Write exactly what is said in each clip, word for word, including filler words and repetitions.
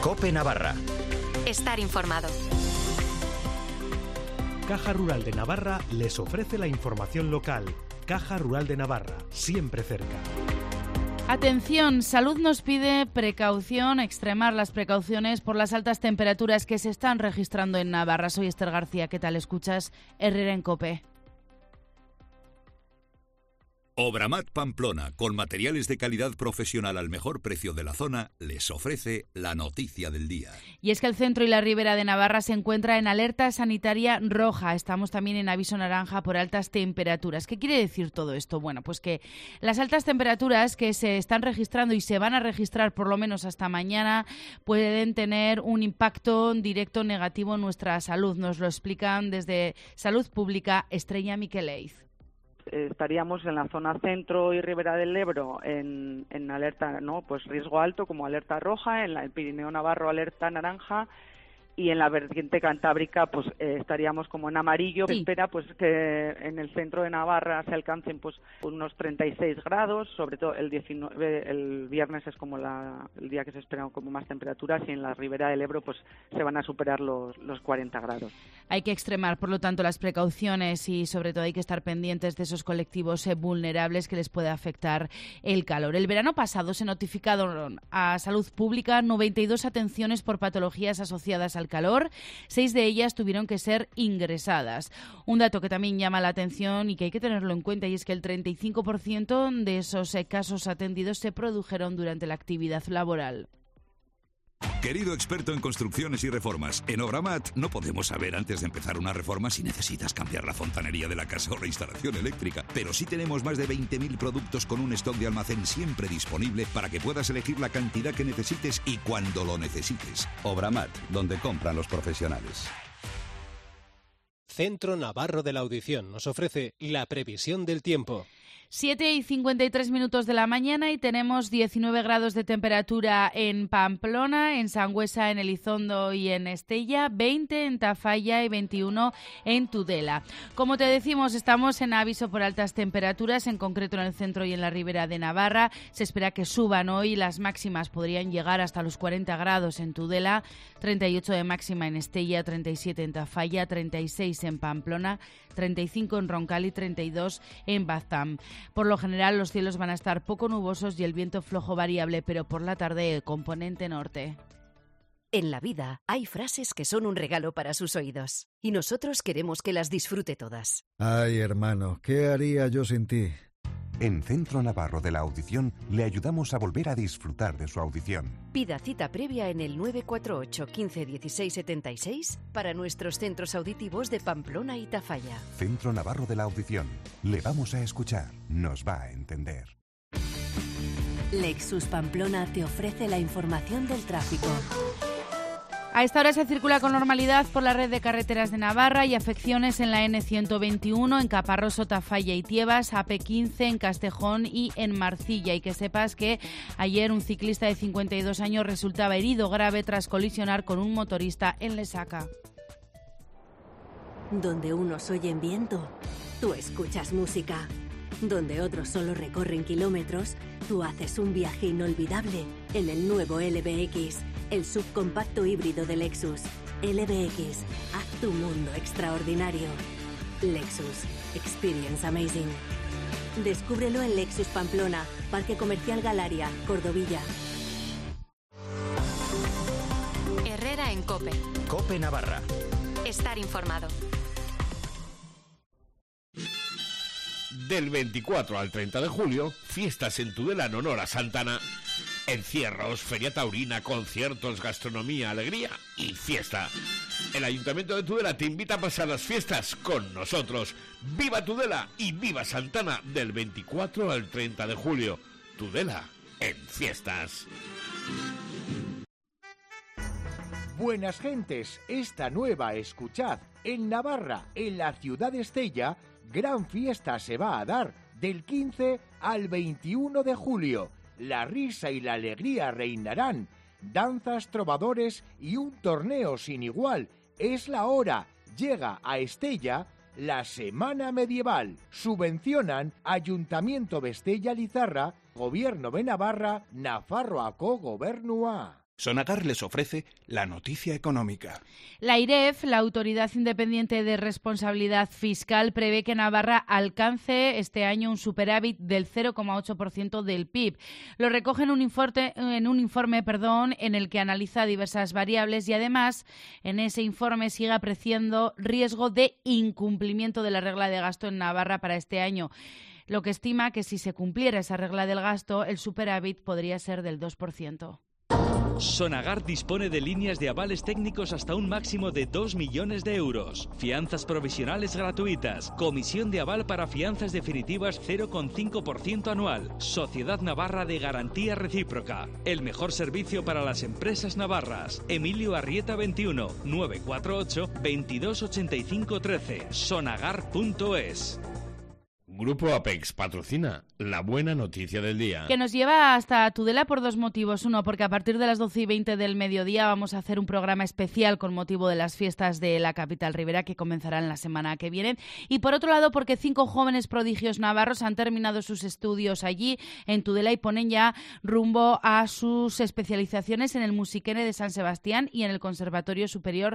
COPE Navarra. Estar informado. Caja Rural de Navarra les ofrece la información local. Caja Rural de Navarra, siempre cerca. Atención, Salud nos pide precaución, extremar las precauciones por las altas temperaturas que se están registrando en Navarra. Soy Esther García, ¿qué tal? Escuchas Herrera en COPE. Obramat Pamplona, con materiales de calidad profesional al mejor precio de la zona, les ofrece la noticia del día. Y es que el centro y la ribera de Navarra se encuentra en alerta sanitaria roja. Estamos también en aviso naranja por altas temperaturas. ¿Qué quiere decir todo esto? Bueno, pues que las altas temperaturas que se están registrando y se van a registrar por lo menos hasta mañana pueden tener un impacto directo negativo en nuestra salud. Nos lo explican desde Salud Pública Estrella Miqueleiz. Estaríamos en la zona centro y ribera del Ebro en, en alerta, ¿no? Pues riesgo alto como alerta roja, en la, el Pirineo Navarro alerta naranja, y en la vertiente cantábrica pues eh, estaríamos como en amarillo. Sí. Espera pues que en el centro de Navarra se alcancen pues unos treinta y seis grados, sobre todo el diecinueve, el viernes es como la, el día que se esperan como más temperaturas, y en la ribera del Ebro pues se van a superar los, los cuarenta grados. Hay que extremar, por lo tanto, las precauciones y sobre todo hay que estar pendientes de esos colectivos eh, vulnerables que les puede afectar el calor. El verano pasado se notificaron a Salud Pública noventa y dos atenciones por patologías asociadas al calor. Seis de ellas tuvieron que ser ingresadas. Un dato que también llama la atención y que hay que tenerlo en cuenta, y es que el treinta y cinco por ciento de esos eh, casos atendidos se produjeron durante la actividad laboral. Querido experto en construcciones y reformas, en Obramat no podemos saber antes de empezar una reforma si necesitas cambiar la fontanería de la casa o la instalación eléctrica, pero sí tenemos más de veinte mil productos con un stock de almacén siempre disponible para que puedas elegir la cantidad que necesites y cuando lo necesites. Obramat, donde compran los profesionales. Centro Navarro de la Audición nos ofrece la previsión del tiempo. siete y cincuenta y tres minutos de la mañana y tenemos diecinueve grados de temperatura en Pamplona, en Sangüesa, en Elizondo y en Estella, veinte en Tafalla y veintiuno en Tudela. Como te decimos, estamos en aviso por altas temperaturas, en concreto en el centro y en la ribera de Navarra. Se espera que suban hoy, las máximas podrían llegar hasta los cuarenta grados en Tudela, treinta y ocho de máxima en Estella, treinta y siete en Tafalla, treinta y seis en Pamplona, treinta y cinco en Roncal y treinta y dos en Baztán. Por lo general los cielos van a estar poco nubosos y el viento flojo variable, pero por la tarde componente norte. En la vida hay frases que son un regalo para sus oídos y nosotros queremos que las disfrute todas. Ay, hermano, ¿qué haría yo sin ti? En Centro Navarro de la Audición le ayudamos a volver a disfrutar de su audición. Pida cita previa en el nueve cuatro ocho, quince, dieciséis, setenta y seis para nuestros centros auditivos de Pamplona y Tafalla. Centro Navarro de la Audición. Le vamos a escuchar, nos va a entender. Lexus Pamplona te ofrece la información del tráfico. A esta hora se circula con normalidad por la red de carreteras de Navarra y afecciones en la ene ciento veintiuno, en Caparroso, Tafalla y Tiebas, A P quince en Castejón y en Marcilla. Y que sepas que ayer un ciclista de cincuenta y dos años resultaba herido grave tras colisionar con un motorista en Lesaca. Donde unos oyen viento, tú escuchas música. Donde otros solo recorren kilómetros, tú haces un viaje inolvidable en el nuevo L B X, el subcompacto híbrido de Lexus. L B X, haz tu mundo extraordinario. Lexus, experience amazing. Descúbrelo en Lexus Pamplona, Parque Comercial Galaria, Cordovilla. Herrera en COPE. COPE Navarra. Estar informado. Del veinticuatro al treinta de julio, fiestas en Tudela en honor a Santana. Encierros, feria taurina, conciertos, gastronomía, alegría y fiesta. El Ayuntamiento de Tudela te invita a pasar las fiestas con nosotros. ¡Viva Tudela y viva Santana! Del veinticuatro al treinta de julio. Tudela en fiestas. Buenas gentes, esta nueva escuchad. En Navarra, en la ciudad de Estella, gran fiesta se va a dar del quince al veintiuno de julio. La risa y la alegría reinarán. Danzas, trovadores y un torneo sin igual. Es la hora. Llega a Estella la Semana Medieval. Subvencionan Ayuntamiento de Estella Lizarra, Gobierno de Navarra, Nafarroako Gobernua. Sonagar les ofrece la noticia económica. La AIREF, la Autoridad Independiente de Responsabilidad Fiscal, prevé que Navarra alcance este año un superávit del cero coma ocho por ciento del P I B. Lo recoge en un informe, en un informe perdón, en el que analiza diversas variables y además en ese informe sigue apreciando riesgo de incumplimiento de la regla de gasto en Navarra para este año, lo que estima que si se cumpliera esa regla del gasto, el superávit podría ser del dos por ciento. Sonagar dispone de líneas de avales técnicos hasta un máximo de dos millones de euros. Fianzas provisionales gratuitas. Comisión de aval para fianzas definitivas cero coma cinco por ciento anual. Sociedad Navarra de Garantía Recíproca. El mejor servicio para las empresas navarras. Emilio Arrieta veintiuno, nueve cuatro ocho, veintidós ochenta y cinco trece. sonagar punto es. Grupo Apex patrocina la buena noticia del día. Que nos lleva hasta Tudela por dos motivos. Uno, porque a partir de las doce y veinte del mediodía vamos a hacer un programa especial con motivo de las fiestas de la capital ribera que comenzarán la semana que viene. Y por otro lado, porque cinco jóvenes prodigios navarros han terminado sus estudios allí en Tudela y ponen ya rumbo a sus especializaciones en el Musiquene de San Sebastián y en el Conservatorio Superior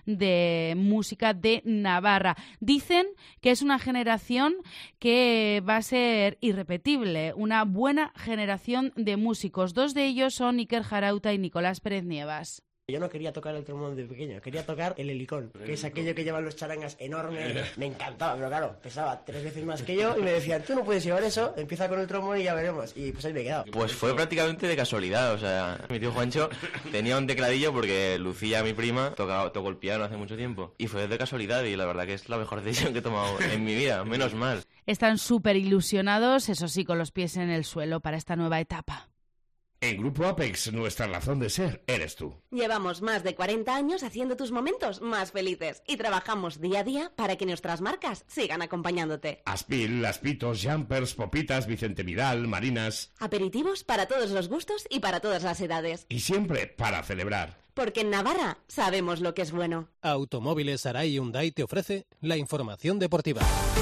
de Música de Navarra. Dicen que es una generación que que va a ser irrepetible, una buena generación de músicos. Dos de ellos son Iker Jarauta y Nicolás Pérez Nievas. Yo no quería tocar el trombón de pequeño, quería tocar el helicón, que es aquello que llevan los charangas enormes. Me encantaba, pero claro, pesaba tres veces más que yo y me decían, tú no puedes llevar eso, empieza con el trombón y ya veremos. Y pues ahí me he quedado. Pues fue prácticamente de casualidad, o sea, mi tío Juancho tenía un tecladillo porque Lucía, mi prima, tocaba, tocó el piano hace mucho tiempo. Y fue de casualidad y la verdad que es la mejor decisión que he tomado en mi vida, menos mal. Están súper ilusionados, eso sí, con los pies en el suelo para esta nueva etapa. En Grupo Apex, nuestra razón de ser eres tú. Llevamos más de cuarenta años haciendo tus momentos más felices y trabajamos día a día para que nuestras marcas sigan acompañándote. Aspil, Aspitos, Jumpers, Popitas, Vicente Vidal, Marinas. Aperitivos para todos los gustos y para todas las edades. Y siempre para celebrar. Porque en Navarra sabemos lo que es bueno. Automóviles Arai Hyundai te ofrece la información deportiva.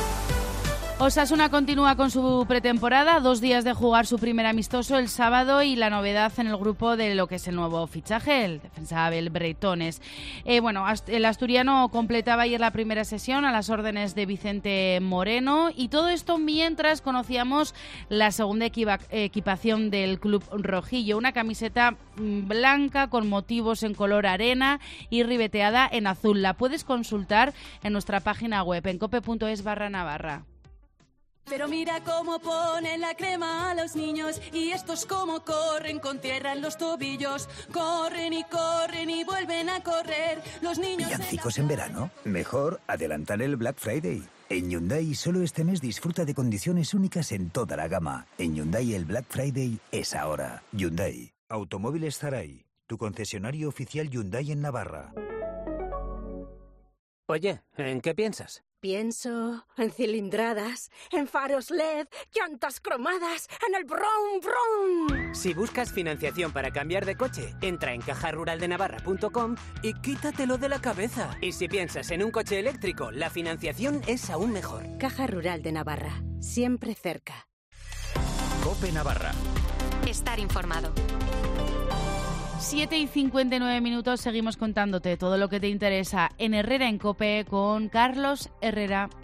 Osasuna continúa con su pretemporada, dos días de jugar su primer amistoso el sábado y la novedad en el grupo de lo que es el nuevo fichaje, el defensa Abel Bretones. Eh, bueno, el asturiano completaba ayer la primera sesión a las órdenes de Vicente Moreno y todo esto mientras conocíamos la segunda equipa- equipación del club rojillo, una camiseta blanca con motivos en color arena y ribeteada en azul. La puedes consultar en nuestra página web en cope punto es barra Navarra. Pero mira cómo ponen la crema a los niños y estos cómo corren con tierra en los tobillos. Corren y corren y vuelven a correr. Los niños... ¿Villancicos en verano? Mejor adelantar el Black Friday. En Hyundai solo este mes disfruta de condiciones únicas en toda la gama. En Hyundai el Black Friday es ahora. Hyundai. Automóviles Zaray, tu concesionario oficial Hyundai en Navarra. Oye, ¿en qué piensas? Pienso en cilindradas, en faros L E D, llantas cromadas, en el brum brum. Si buscas financiación para cambiar de coche, entra en caja rural de navarra punto com y quítatelo de la cabeza. Y si piensas en un coche eléctrico, la financiación es aún mejor. Caja Rural de Navarra, siempre cerca. Cope Navarra. Estar informado. siete y cincuenta y nueve minutos, seguimos contándote todo lo que te interesa en Herrera en Cope con Carlos Herrera.